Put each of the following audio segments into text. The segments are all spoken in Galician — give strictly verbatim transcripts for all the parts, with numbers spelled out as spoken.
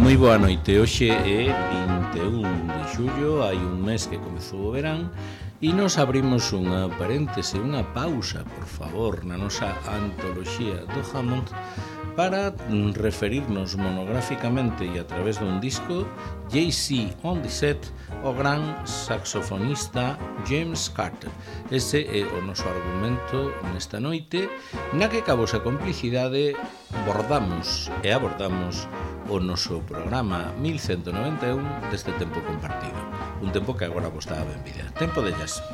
moi boa noite. Hoxe é vinte e un de xullo, hai un mes que comezou o verán e nos abrimos unha paréntese, unha pausa, por favor, na nosa antoloxía do Hammond para referirnos monográficamente e a través dun disco J C on the Set o gran saxofonista James Carter. Ese é o noso argumento nesta noite, na que ca vosa complicidade abordamos e abordamos o noso programa mil ciento noventa e un deste tempo compartido. Un tempo que agora vos dá a benvida. Tempo de jazz.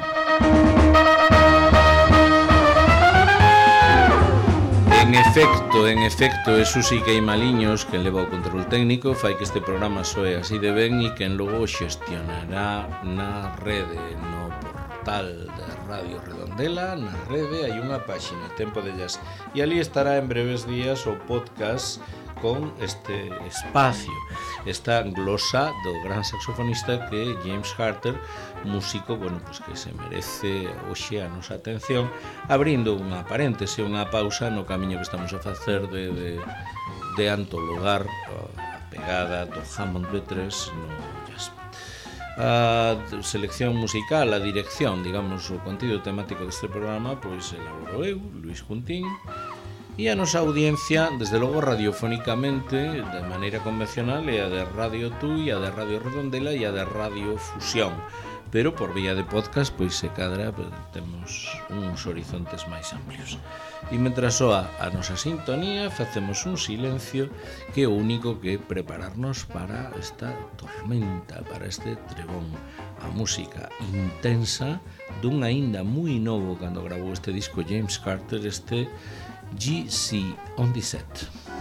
En efecto, en efecto, é Susi Queimaliños quen leva o control técnico, fai que este programa soe así de ben e quen logo xestionará na rede, no portal de Radio Redondela, na rede hai unha páxina, Tempo de Jazz, e ali estará en breves días o podcast con este espacio, esta glosa do gran saxofonista que é James Carter, músico, bueno, pues que se merece hoxe a nosa atención, abrindo unha paréntese, unha pausa no camiño que estamos a facer de, de, de antologar a pegada do Hammond B tres no jazz. A selección musical, a dirección, digamos, o contido temático deste programa, pois elaboro eu, Luis Juntín, e a nosa audiencia, desde logo radiofónicamente, de maneira convencional, é a de Radio Tui, a de Radio Redondela e a de Radio Fusión. Pero por vía de podcast, pois se cadra, pues, temos uns horizontes máis amplios. E mentras soa a nosa sintonía, facemos un silencio que é o único que prepararnos para esta tormenta, para este trebón. A música intensa dun aínda moi novo cando gravou este disco James Carter, este J C on the Set.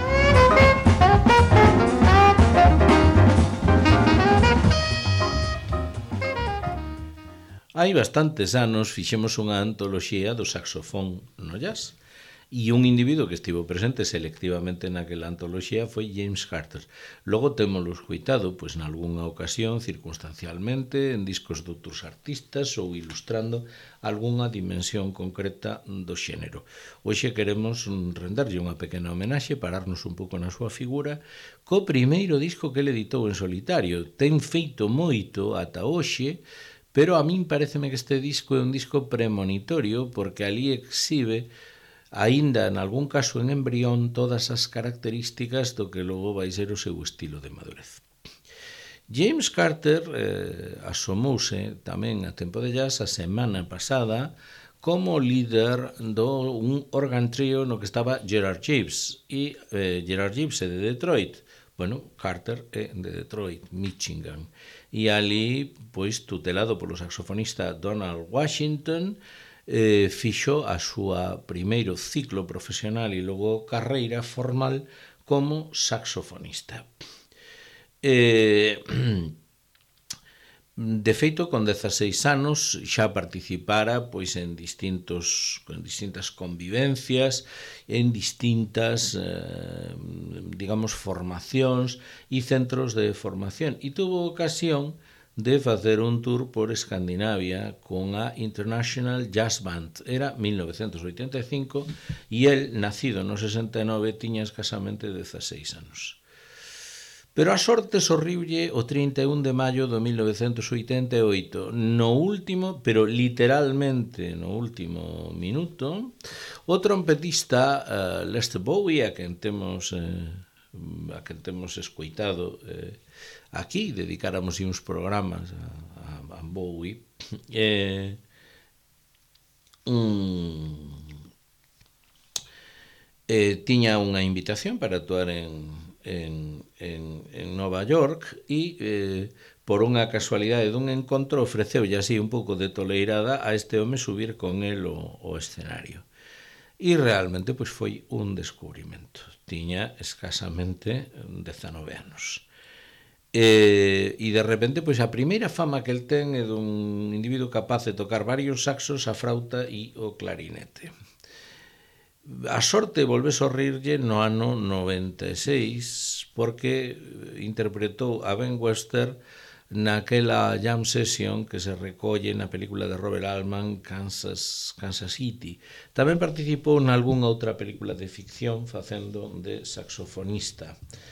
Hai bastantes anos fixemos unha antoloxía do saxofón no jazz e un individuo que estivo presente selectivamente naquela antoloxía foi James Carter. Logo témolo escoitado, pois nalgúnha ocasión, circunstancialmente, en discos de outros artistas ou ilustrando algunha dimensión concreta do xénero. Hoxe queremos renderlle unha pequena homenaxe, pararnos un pouco na súa figura, co primeiro disco que ele editou en solitario. Ten feito moito ata hoxe, pero a min pareceme que este disco é un disco premonitorio porque ali exhibe, aínda en algún caso en embrión, todas as características do que logo vai ser o seu estilo de madurez. James Carter eh, asomouse tamén a Tempo de Jazz a semana pasada como líder do un organ trio no que estaba Gerard Gibbs, e eh, Gerard Gibbs é de Detroit. Bueno, Carter é de Detroit, Michigan, e ali, pois, tutelado polo saxofonista Donald Washington, eh, fixo a súa primeiro ciclo profesional e logo carreira formal como saxofonista. Eh, de feito, con dezaseis anos xa participara pois en distintos en distintas convivencias, en distintas eh, digamos formacións e centros de formación, e tuvo ocasión de facer un tour por Escandinavia con a International Jazz Band. Era mil novecentos oitenta e cinco e el, nacido no sesenta e nove, tiña escasamente dezaseis anos. Pero a sorte sorriulle o trinta e un de maio do mil novecentos oitenta e oito. No último, pero literalmente no último minuto, o trompetista uh, Lester Bowie, a quen temos eh, a quen temos escoitado eh, aquí, dedicáramos uns programas a, a, a Bowie, eh, un, eh, tiña unha invitación para actuar en, en, en, en Nova York e eh, por unha casualidade dun encontro ofreceulle así un pouco de toleirada a este home subir con el o, o escenario. E realmente pois foi un descubrimento. Tiña escasamente dezanove anos. E, e de repente, pois a primeira fama que el ten é dun individuo capaz de tocar varios saxos, a frauta e o clarinete. A sorte volve sorrirlle no ano noventa e seis porque interpretou a Ben Webster naquela jam session que se recolle na película de Robert Altman, Kansas, Kansas City. Tamén participou nalgúnha outra película de ficción facendo de saxofonista.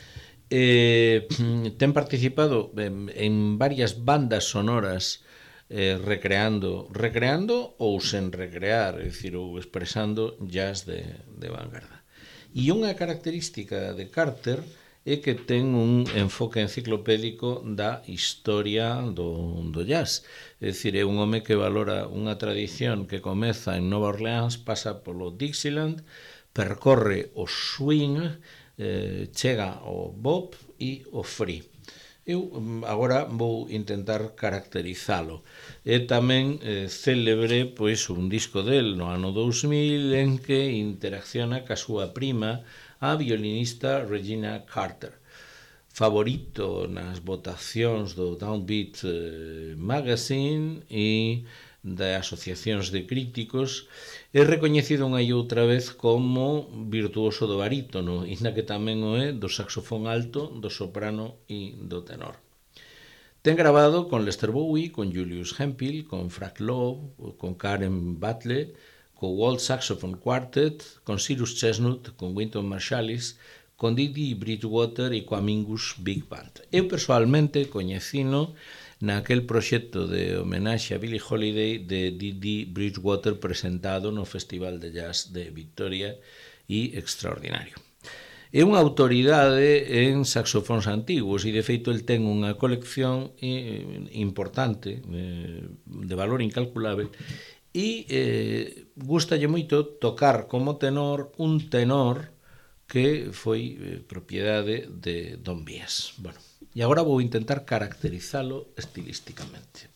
Eh, ten participado en, en varias bandas sonoras eh, recreando recreando ou sen recrear, é dicir, ou expresando jazz de, de vanguarda. E unha característica de Carter é que ten un enfoque enciclopédico da historia do, do jazz. É dicir, é un home que valora unha tradición que comeza en Nova Orleans, pasa polo Dixieland, percorre o swing, eh, chega ao bop e o free. Eu agora vou intentar caracterizalo. É tamén eh, célebre pois un disco del no ano dous mil en que interacciona ca súa prima, a violinista Regina Carter. Favorito nas votacións do Downbeat eh, Magazine e de asociacións de críticos, é recoñecido unha e outra vez como virtuoso do barítono, inda que tamén o é do saxofón alto, do soprano e do tenor. Ten grabado con Lester Bowie, con Julius Hemphill, con Frank Lowe, con Karen Batley, co World Saxophone Quartet, con Cyrus Chestnut, con Wynton Marsalis, con Didi Bridgewater e coa Mingus Big Band. Eu persoalmente coñecino naquel proxecto de homenaxe a Billie Holiday de Didi Bridgewater presentado no Festival de Jazz de Victoria e extraordinario. É unha autoridade en saxofóns antigos e de feito el ten unha colección importante, de valor incalculable, e eh, gustalle moito tocar como tenor un tenor que foi eh, propiedade de Don Bias. Bueno, e agora vou intentar caracterizalo estilísticamente.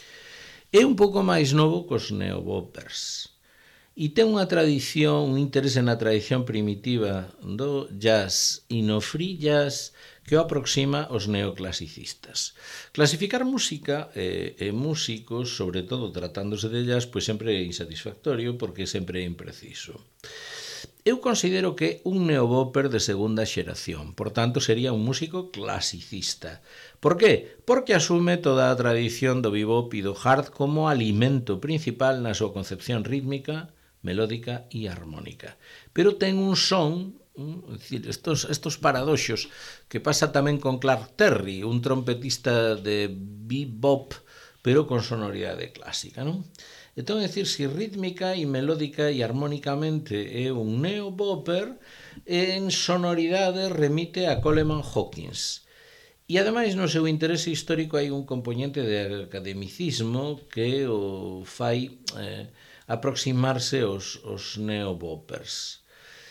É un pouco máis novo cos neoboppers e ten unha tradición, un interese na tradición primitiva do jazz e no free jazz que o aproxima aos neoclasicistas. Clasificar música e, e músicos, sobre todo tratándose de jazz, pois sempre é insatisfactorio porque sempre é impreciso. Eu considero que un neobopper de segunda xeración, por tanto sería un músico clasicista. Por qué? Porque asume toda a tradición do bebop e do hard como alimento principal na súa concepción rítmica, melódica e armónica. Pero ten un son, é dicir, estos, estos paradoxos que pasa tamén con Clark Terry, un trompetista de bebop, pero con sonoridade clásica, non? Entón, é dicir, si rítmica e melódica e armónicamente é un neobopper, en sonoridade remite a Coleman Hawkins. E, ademais, no seu interese histórico hai un componente de academicismo que o fai eh, aproximarse aos, aos neoboppers.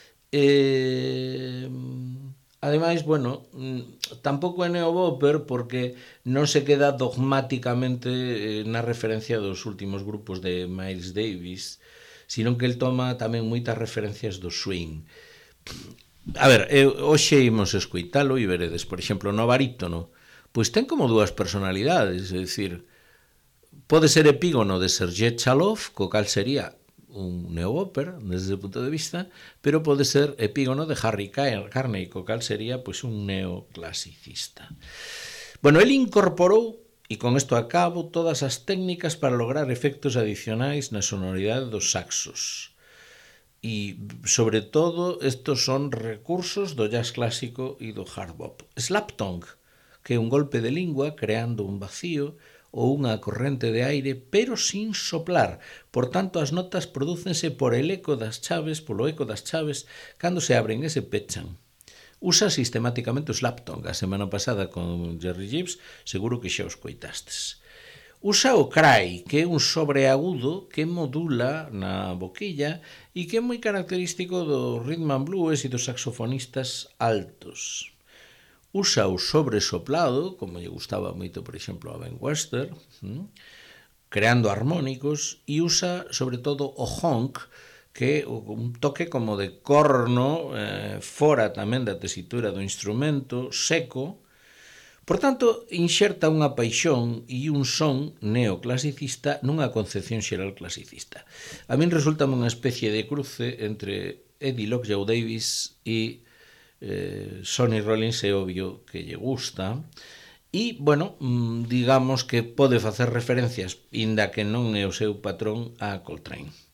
E... Ademais, bueno, tampouco é neobopper porque non se queda dogmáticamente na referencia dos últimos grupos de Miles Davis, sino que el toma tamén moitas referencias do swing. A ver, hoxe imos escoitalo e veredes, por exemplo, no barítono, pois ten como dúas personalidades, é dicir, pode ser epígono de Sergei Chalov, co cal sería un neobopper desde ese punto de vista, pero pode ser epígono de Harry Carney, co cal sería pois un neoclasicista. Bueno, el incorporou, e con isto acabo, todas as técnicas para lograr efectos adicionais na sonoridade dos saxos. E, sobre todo, estos son recursos do jazz clásico e do hard bop. Slaptongue, que é un golpe de lingua creando un vacío ou unha corrente de aire, pero sin soplar. Por tanto, as notas prodúcense por el eco das chaves, polo eco das chaves, cando se abren e se pechan. Usa sistemáticamente o slaptongue. A semana pasada con Jerry Gibbs, seguro que xa os coitastes. Usa o cry, que é un sobreagudo que modula na boquilla e que é moi característico do rhythm and blues e dos saxofonistas altos. Usa o sobresoplado, como lle gustaba moito, por exemplo, a Ben Webster, creando armónicos, e usa, sobre todo, o honk, que é un toque como de corno, eh, fora tamén da tesitura do instrumento, seco. Por tanto, inxerta unha paixón e un son neoclasicista nunha concepción xeral clasicista. A min resulta unha especie de cruce entre Eddie Lockjaw Davis e Eh, Sonny Rollins, é obvio que lle gusta e, bueno, digamos que pode facer referencias, inda que non é o seu patrón, a Coltrane.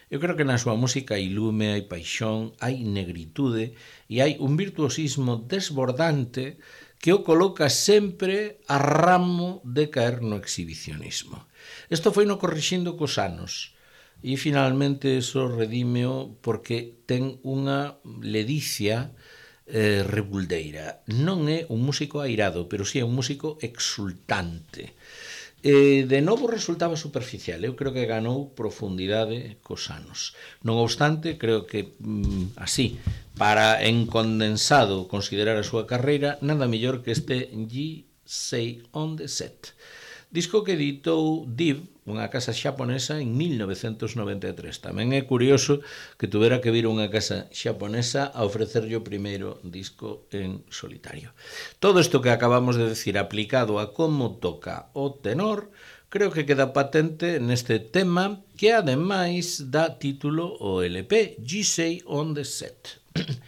Eu creo que na súa música hai lume, hai paixón, hai negritude e hai un virtuosismo desbordante que o coloca sempre a ramo de caer no exhibicionismo. Isto foi no corrixindo cos anos e finalmente eso redímeo porque ten unha ledicia eh, rebuldeira. Non é un músico airado, pero si é un músico exultante. E de novo resultaba superficial. Eu creo que ganou profundidade cos anos. Non obstante, creo que mm, así, para en condensado considerar a súa carreira, nada mellor que este G seis on the Set. Disco que editou Div, unha casa xaponesa, en mil novecentos noventa e tres. Tamén é curioso que tuvera que vir unha casa xaponesa a ofrecerlle o primeiro disco en solitario. Todo isto que acabamos de decir aplicado a como toca o tenor, creo que queda patente neste tema que ademais dá título ao L P, G seis on the Set.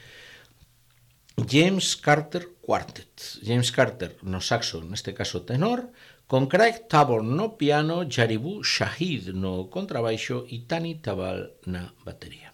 James Carter Quartet. James Carter no saxo, neste caso tenor, con Craig Taborn no piano, Jaribu Shahid no contrabaixo e Tani Tabal na batería.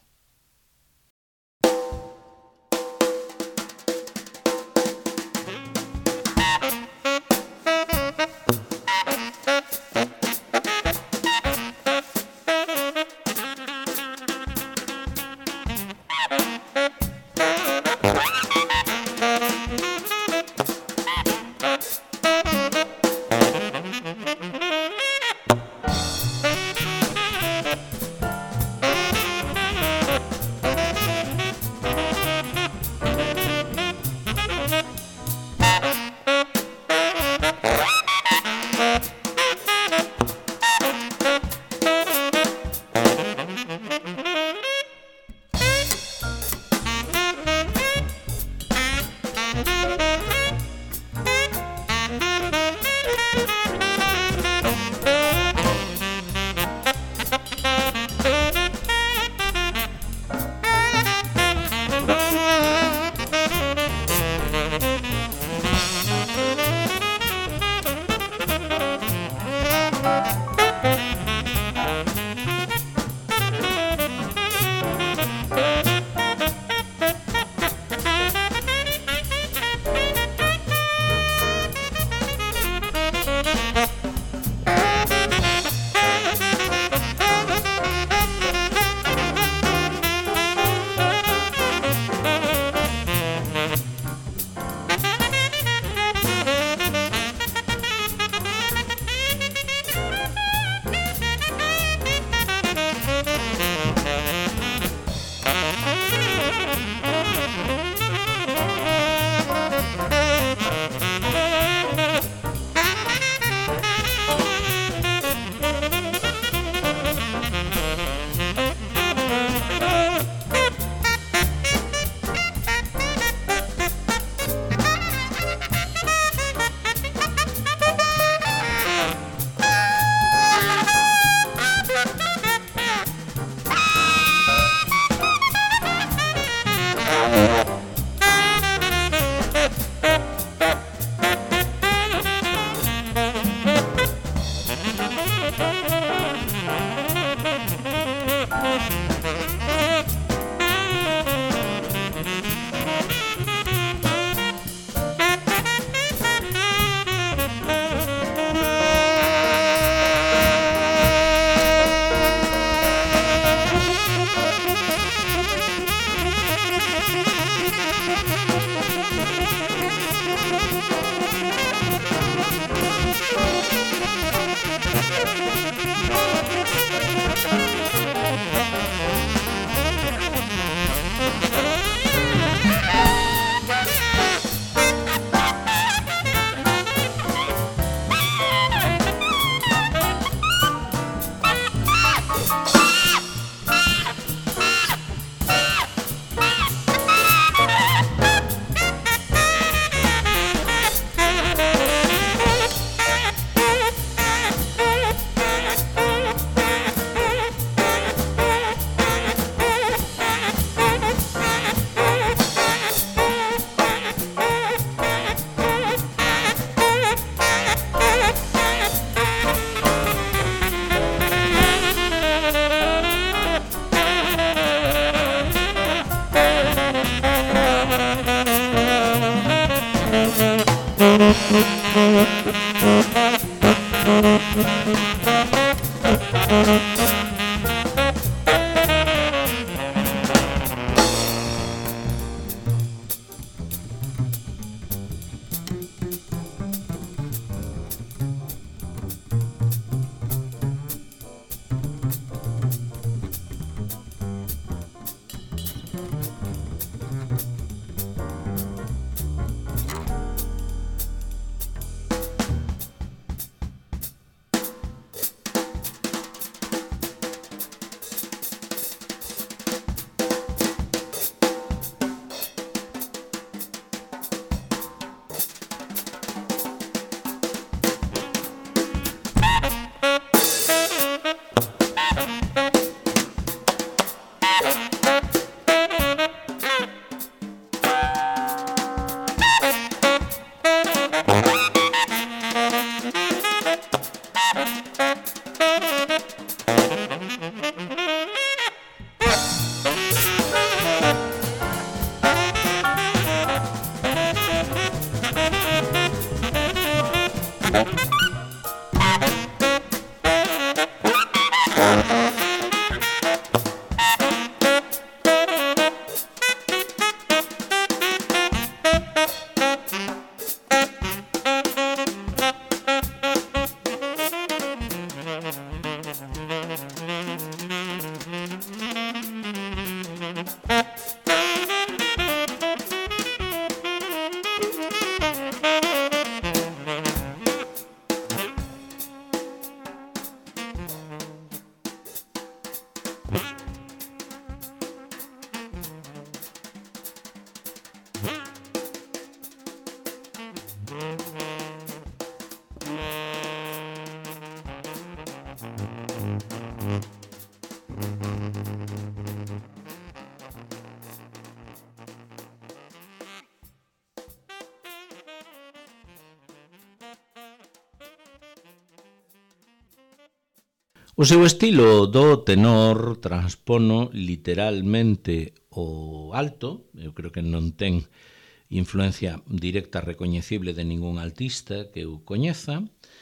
O seu estilo do tenor transpono literalmente o alto, eu creo que non ten influencia directa recoñecible de ningún artista que eu coñeza,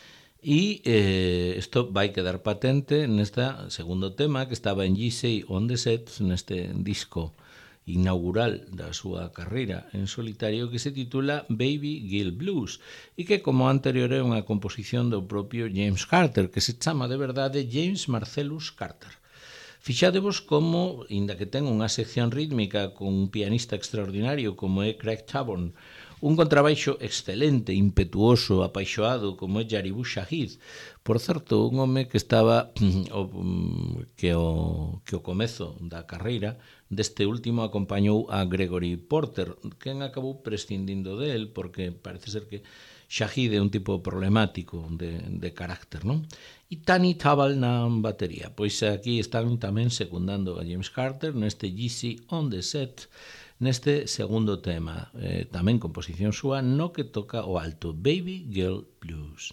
e eh, isto vai quedar patente nesta segundo tema que estaba en G C on the Set, neste disco inaugural da súa carreira en solitario que se titula Baby Girl Blues e que como anterior é unha composición do propio James Carter que se chama de verdade James Marcellus Carter. Fixadevos como, inda que ten unha sección rítmica con un pianista extraordinario como é Craig Taborn, un contrabaixo excelente, impetuoso, apaixoado como é Jaribu Shahid, por certo, un home que estaba o, que o que o comezo da carreira deste último acompañou a Gregory Porter, quen acabou prescindindo del porque parece ser que Shahid é un tipo problemático de, de carácter, non? E Tani Tabal na batería. Pois aquí están tamén secundando a James Carter neste G C on the Set, neste segundo tema, eh, tamén composición súa, no que toca o alto, Baby Girl Blues.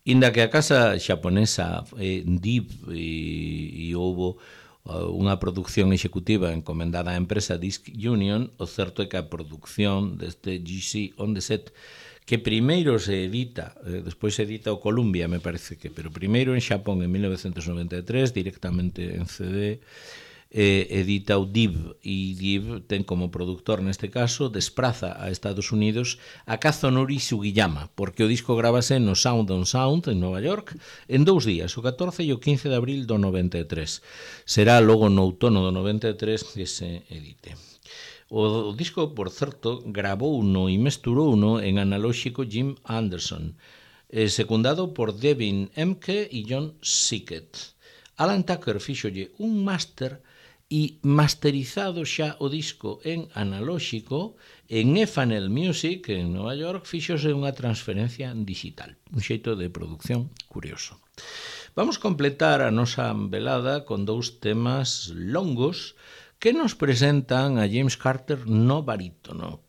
Inda que a casa xaponesa é D I V e, e houbo unha produción executiva encomendada á empresa Disc Union, o certo é que a produción deste G C on the Set, que primeiro se edita, eh, despois se edita o Columbia, me parece que, pero primeiro en Xapón en mil novecentos noventa e tres, directamente en C D, eh, edita o D I V, e D I V ten como productor neste caso, despraza a Estados Unidos a Kazunori Sugiyama, porque o disco grábase no Sound on Sound en Nova York en dous días, o catorce e o quince de abril do noventa e tres. Será logo no outono do noventa e tres que se edite. O disco, por certo, gravouno e mesturouno en analóxico Jim Anderson, eh, secundado por Devin Emke e John Sickett. Alan Tucker fíxolle un máster e masterizado xa o disco en analóxico, en Efanel Music, en Nova York, fíxose unha transferencia digital. Un xeito de producción curioso. Vamos completar a nosa velada con dous temas longos que nos presentan a James Carter no barítono.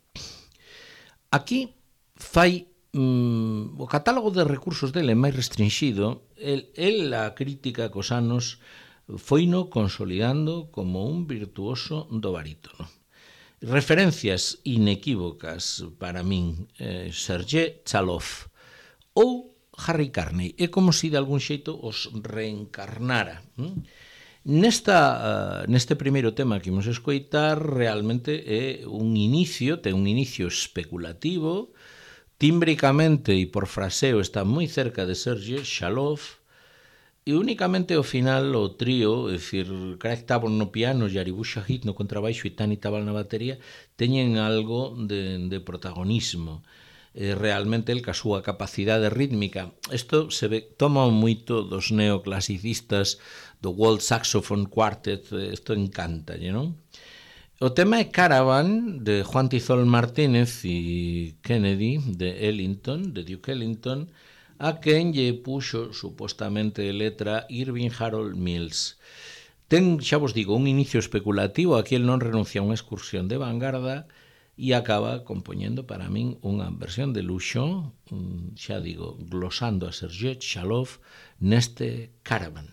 Aquí fai mm, o catálogo de recursos dele máis restringido. El, el a crítica cos anos foino consolidando como un virtuoso do barítono. Referencias inequívocas para min, eh, Sergei Chalov ou Harry Carney. É como se de algún xeito os reencarnara. Hm? Nesta, uh, neste primeiro tema que imos escoitar, realmente é un inicio, ten un inicio especulativo, tímbricamente e por fraseo está moi cerca de Sergei Chalov, e únicamente ao final o trío, é dicir, Craig Taborn no piano, Yaribu Shahid no contrabaixo e Tani Tabal na batería, teñen algo de, de protagonismo. Eh, realmente el ca súa capacidade rítmica. Isto se ve, toma moito dos neoclasicistas do World Saxophone Quartet, isto encanta, non? O tema é Caravan, de Juan Tizol Martínez e Kennedy, de Ellington, de Duke Ellington, a quen lle puxo supostamente letra Irving Harold Mills. Ten, xa vos digo, un inicio especulativo, aquí el non renuncia a unha excursión de vanguarda e acaba compoñendo para min unha versión de luxo, xa digo, glosando a Sergei Chalov neste Caravan.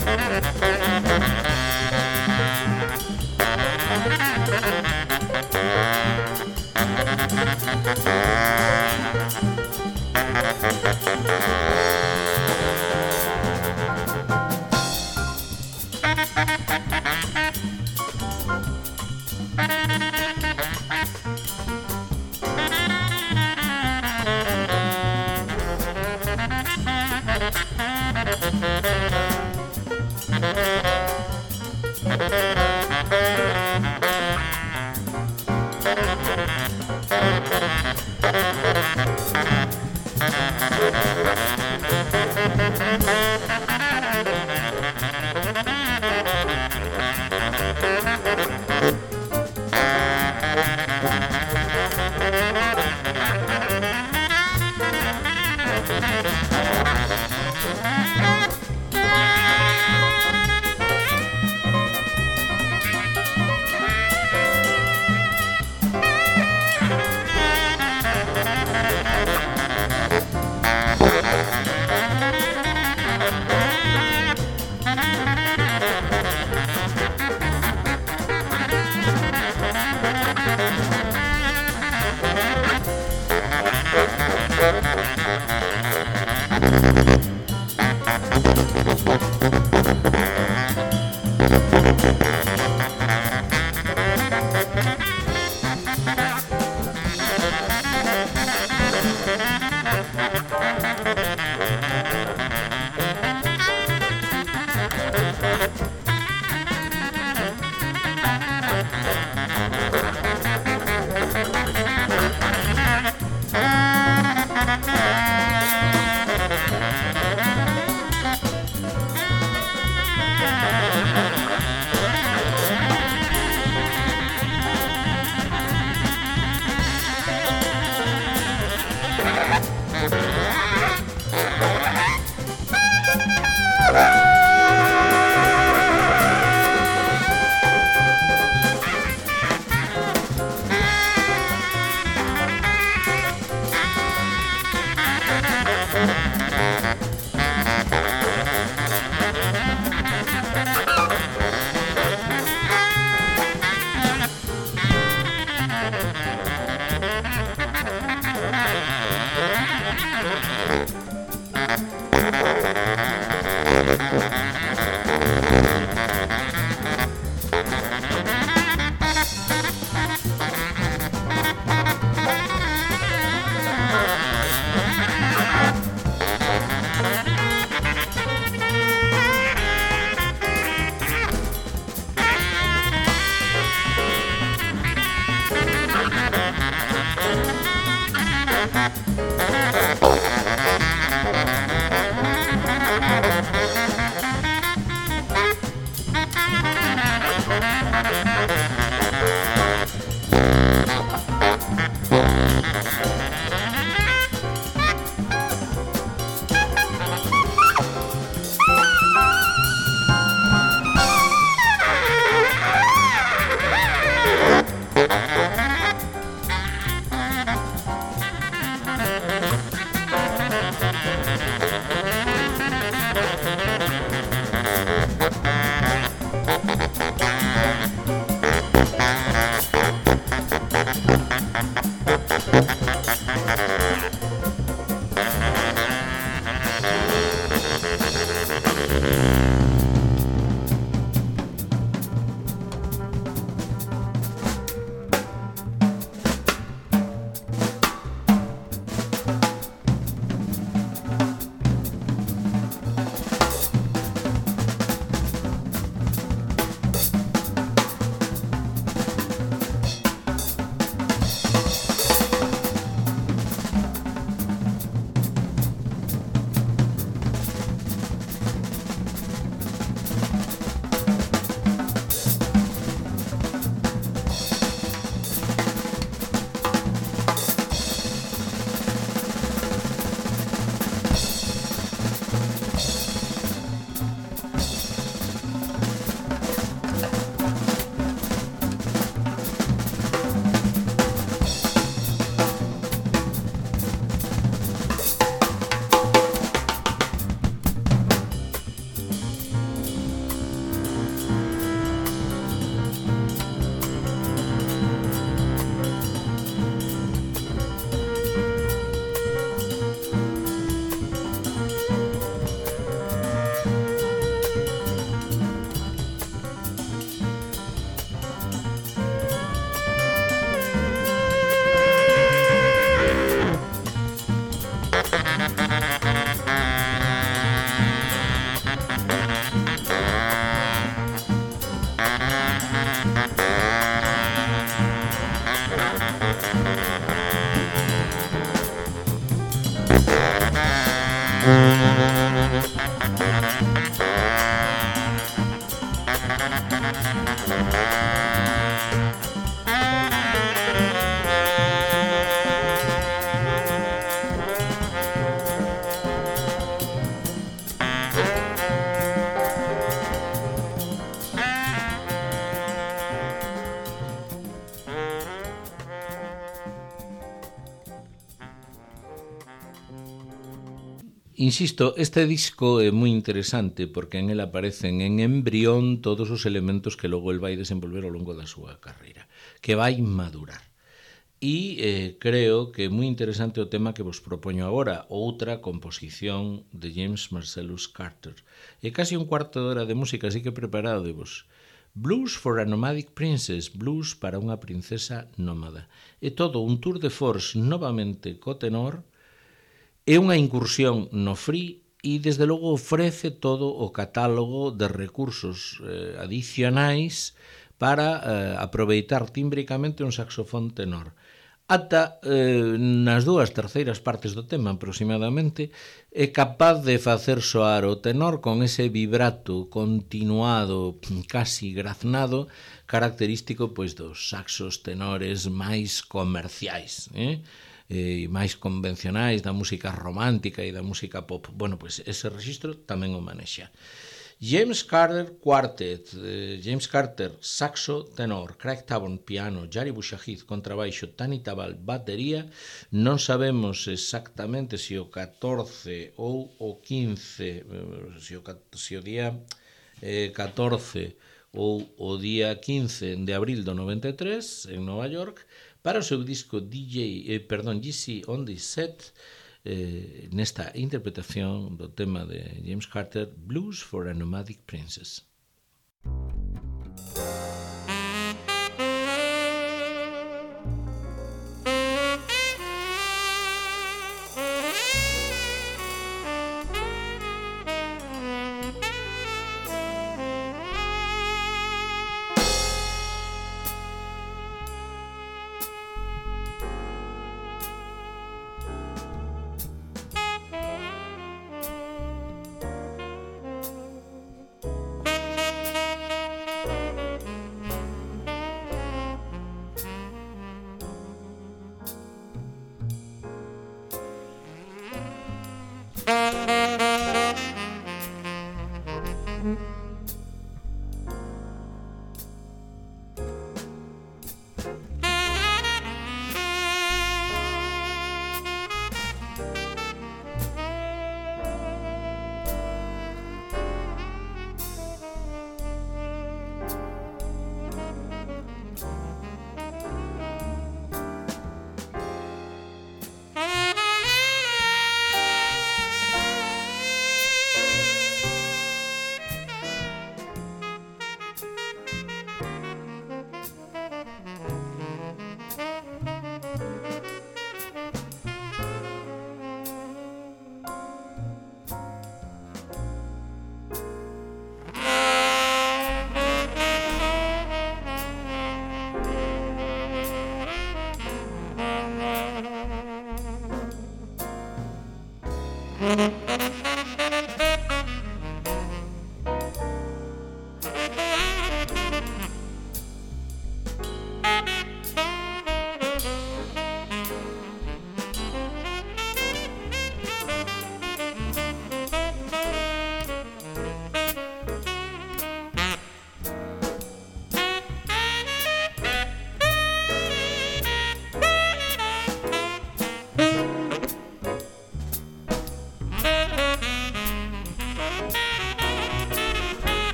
Thank you. insisto, este disco é moi interesante porque en el aparecen en embrión todos os elementos que logo el vai desenvolver ao longo da súa carreira, que vai madurar. E eh, creo que é moi interesante o tema que vos propoño agora, outra composición de James Marcellus Carter. É casi un cuarto de hora de música, así que preparadevos. Blues for a Nomadic Princess, blues para unha princesa nómada. É todo un tour de force novamente co tenor. É unha incursión no free e, desde logo, ofrece todo o catálogo de recursos eh, adicionais para eh, aproveitar tímbricamente un saxofón tenor. Ata eh, nas dúas terceiras partes do tema, aproximadamente, é capaz de facer soar o tenor con ese vibrato continuado, casi graznado, característico pois dos saxos tenores máis comerciais, eh? e máis convencionais da música romántica e da música pop. Bueno, pois ese registro tamén o manexa. James Carter Quartet, eh, James Carter saxo tenor, Craig Taborn piano, Jari Bouchahid contrabaixo, Tani Tabal batería. Non sabemos exactamente se o catorce ou o quince, se o, se o día eh, catorce ou o día quince de abril do noventa e tres en Nova York, para o seu disco D J, eh, perdón, G C on the Set, eh, nesta interpretación do tema de James Carter, Blues for a Nomadic Princess.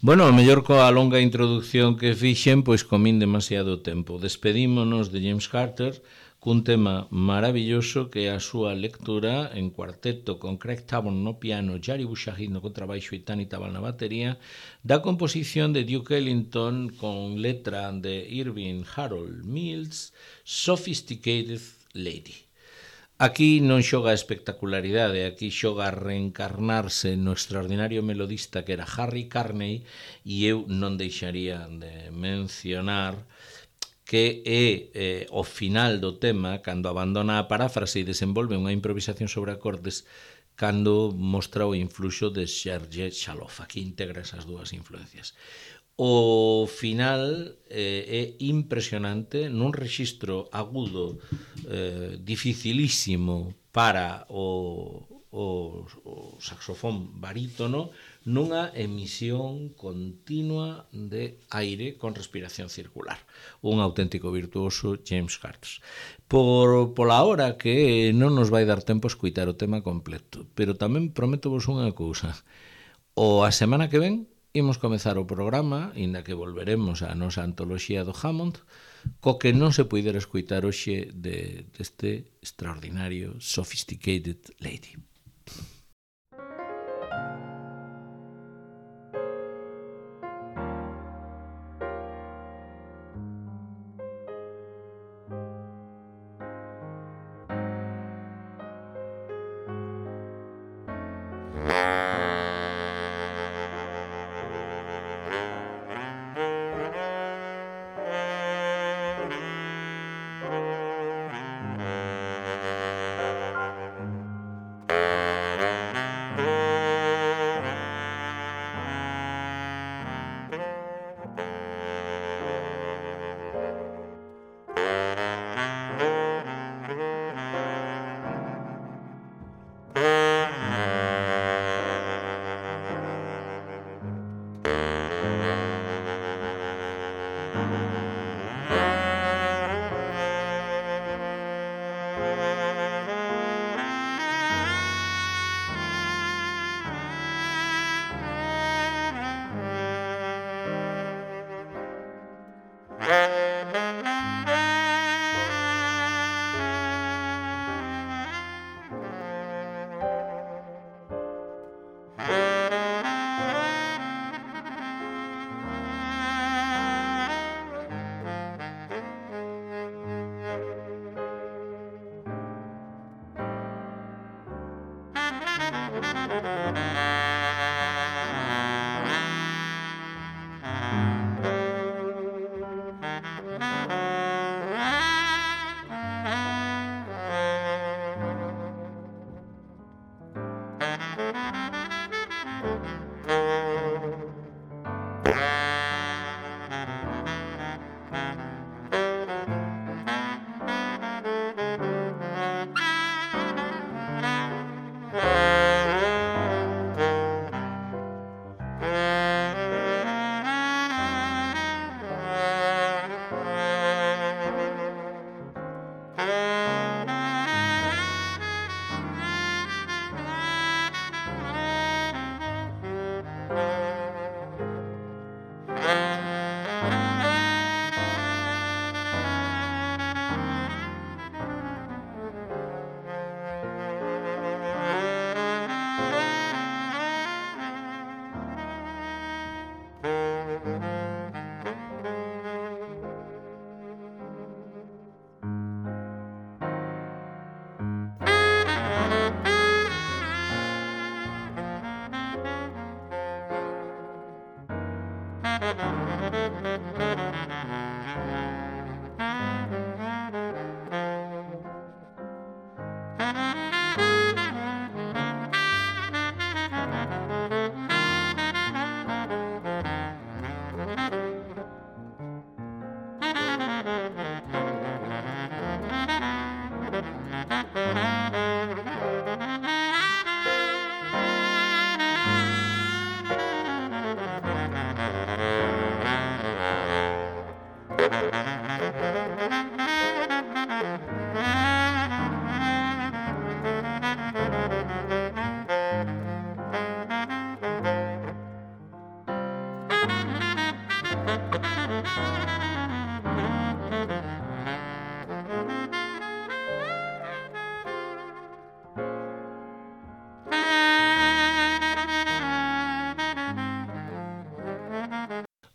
Bueno, o mellor coa longa introducción que fixen, pois comín demasiado tempo. Despedímonos de James Carter cun tema maravilloso que é a súa lectura en cuarteto con Craig Taborn no piano, Jerry Bushahid no contrabaixo e Tani Tabal na batería, da composición de Duke Ellington con letra de Irving Harold Mills, Sophisticated Lady. Aquí non xoga a espectacularidade, aquí xoga a reencarnarse no extraordinario melodista que era Harry Carney, e eu non deixaría de mencionar que é eh, o final do tema, cando abandona a paráfrase e desenvolve unha improvisación sobre acordes, cando mostra o influxo de Sergei Chaloff. Aquí integra esas dúas influencias. O final eh, é impresionante, nun rexistro agudo eh, dificilísimo para o, o, o saxofón barítono, nunha emisión continua de aire con respiración circular. Un auténtico virtuoso James Carter. Por, pola hora que non nos vai dar tempo a escuitar o tema completo, pero tamén prometo vos unha cousa. O a semana que ven imos comezar o programa, inda que volveremos á nosa antoloxía do Hammond, co que non se puidera escuitar hoxe de, deste extraordinario Sophisticated Lady.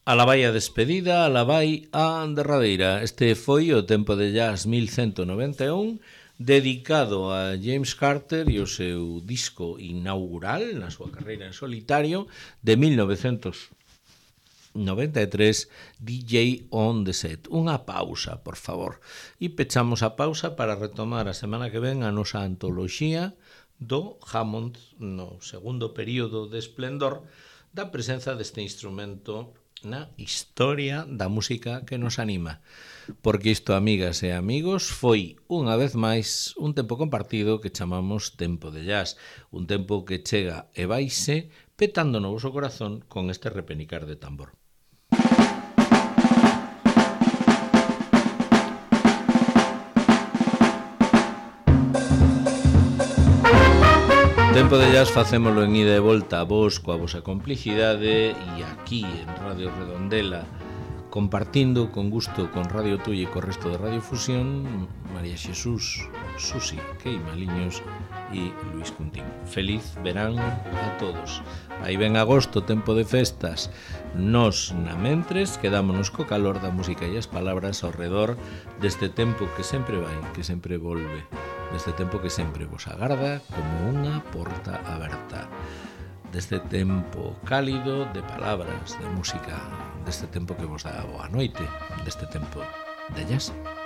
Ala vai a despedida, ala vai a derradeira. Este foi o Tempo de Jazz mil ciento noventa e un, dedicado a James Carter e o seu disco inaugural na súa carreira en solitario de mil novecentos noventa e tres, D J on the Set. Unha pausa, por favor. E pechamos a pausa para retomar a semana que ven a nosa antoloxía do Hammond no segundo período de esplendor da presenza deste instrumento na historia da música que nos anima. Porque isto, amigas e amigos, foi unha vez máis un tempo compartido que chamamos Tempo de Jazz, un tempo que chega e vaise petando no voso corazón con este repenicar de tambor. Tempo de Jazz facémolo en ida e volta a vos coa vosa complicidade e aquí en Radio Redondela compartindo con gusto con Radio Tuya e co resto de Radio Fusión, María Xesús, Susi, Queimaliños e Luis Cuntín. Feliz verán a todos. Aí ven agosto, tempo de festas. Nos, na mentres, quedámonos co calor da música e as palabras ao redor deste tempo que sempre vai, que sempre volve, deste tempo que sempre vos agarda como unha porta aberta, deste tempo cálido de palabras, de música, deste tempo que vos dá boa noite, deste tempo de jazz.